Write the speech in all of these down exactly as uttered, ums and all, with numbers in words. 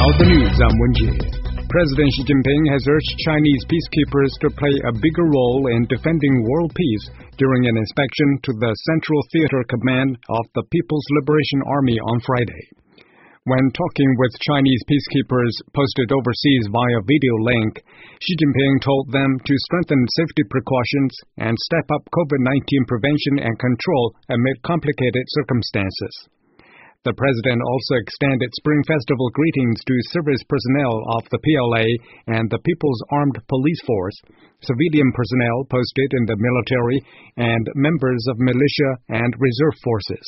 Now the news, I'm Wenjie. President Xi Jinping has urged Chinese peacekeepers to play a bigger role in defending world peace during an inspection to the Central Theater Command of the People's Liberation Army on Friday. When talking with Chinese peacekeepers posted overseas via video link, Xi Jinping told them to strengthen safety precautions and step up COVID nineteen prevention and control amid complicated circumstances. The president also extended Spring Festival greetings to service personnel of the P L A and the People's Armed Police Force, civilian personnel posted in the military, and members of militia and reserve forces.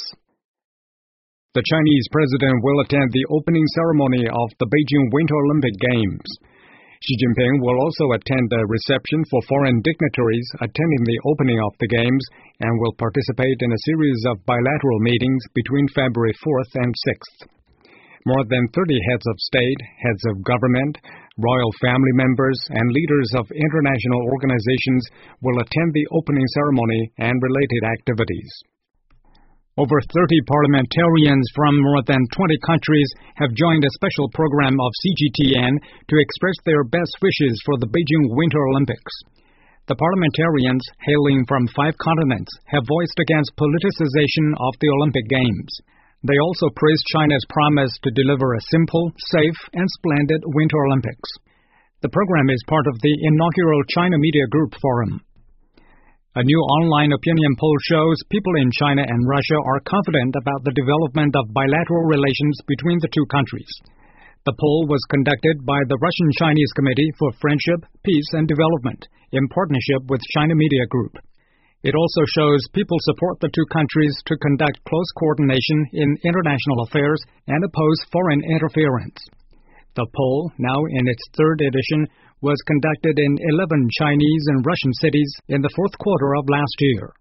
The Chinese president will attend the opening ceremony of the Beijing Winter Olympic Games. Xi Jinping will also attend a reception for foreign dignitaries attending the opening of the Games and will participate in a series of bilateral meetings between February fourth and sixth. More than thirty heads of state, heads of government, royal family members, and leaders of international organizations will attend the opening ceremony and related activities. Over thirty parliamentarians from more than twenty countries have joined a special program of C G T N to express their best wishes for the Beijing Winter Olympics. The parliamentarians, hailing from five continents, have voiced against politicization of the Olympic Games. They also praised China's promise to deliver a simple, safe, and splendid Winter Olympics. The program is part of the inaugural China Media Group Forum. A new online opinion poll shows people in China and Russia are confident about the development of bilateral relations between the two countries. The poll was conducted by the Russian-Chinese Committee for Friendship, Peace and Development in partnership with China Media Group. It also shows people support the two countries to conduct close coordination in international affairs and oppose foreign interference. The poll, now in its third edition, was conducted in eleven Chinese and Russian cities in the fourth quarter of last year.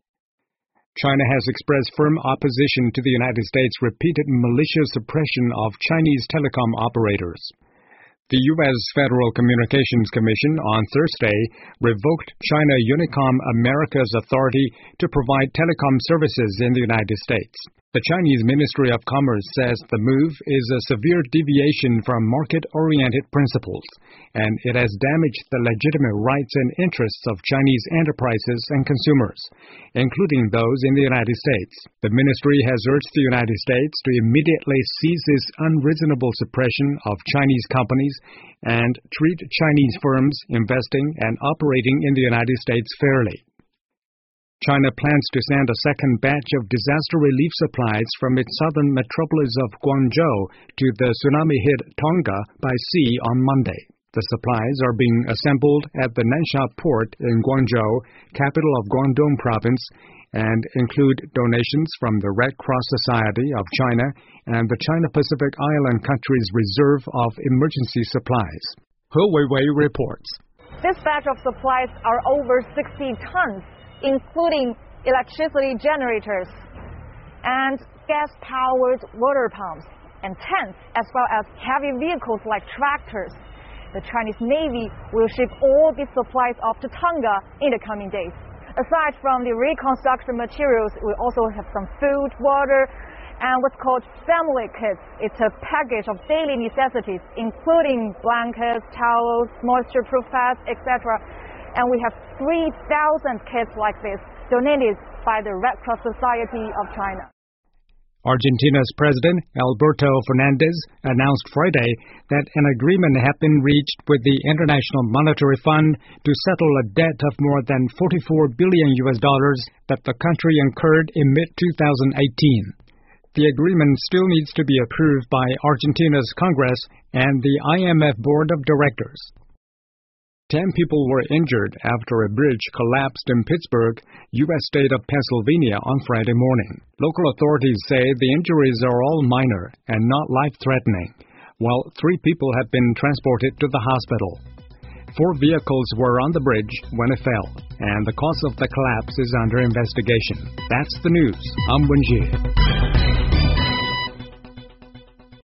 China has expressed firm opposition to the United States' repeated malicious suppression of Chinese telecom operators. The U S Federal Communications Commission on Thursday revoked China Unicom America's authority to provide telecom services in the United States. The Chinese Ministry of Commerce says the move is a severe deviation from market-oriented principles, and it has damaged the legitimate rights and interests of Chinese enterprises and consumers, including those in the United States. The ministry has urged the United States to immediately cease this unreasonable suppression of Chinese companies and treat Chinese firms investing and operating in the United States fairly. China plans to send a second batch of disaster relief supplies from its southern metropolis of Guangzhou to the tsunami-hit Tonga by sea on Monday. The supplies are being assembled at the Nansha port in Guangzhou, capital of Guangdong province, and include donations from the Red Cross Society of China and the China Pacific Island countries' reserve of emergency supplies. He Weiwei reports. This batch of supplies are over sixty tons. Including electricity generators and gas-powered water pumps and tanks, as well as heavy vehicles like tractors. The Chinese Navy will ship all these supplies off to Tonga in the coming days. Aside from the reconstruction materials, we also have some food, water, and what's called family kits. It's a package of daily necessities, including blankets, towels, moisture-proof pads, et cetera. And we have three thousand kits like this donated by the Red Cross Society of China. Argentina's President Alberto Fernandez announced Friday that an agreement had been reached with the International Monetary Fund to settle a debt of more than forty-four billion U S dollars that the country incurred in mid twenty eighteen. The agreement still needs to be approved by Argentina's Congress and the I M F Board of Directors. Ten people were injured after a bridge collapsed in Pittsburgh, U S state of Pennsylvania on Friday morning. Local authorities say the injuries are all minor and not life-threatening, while three people have been transported to the hospital. Four vehicles were on the bridge when it fell, and the cause of the collapse is under investigation. That's the news. I'm Wenjie.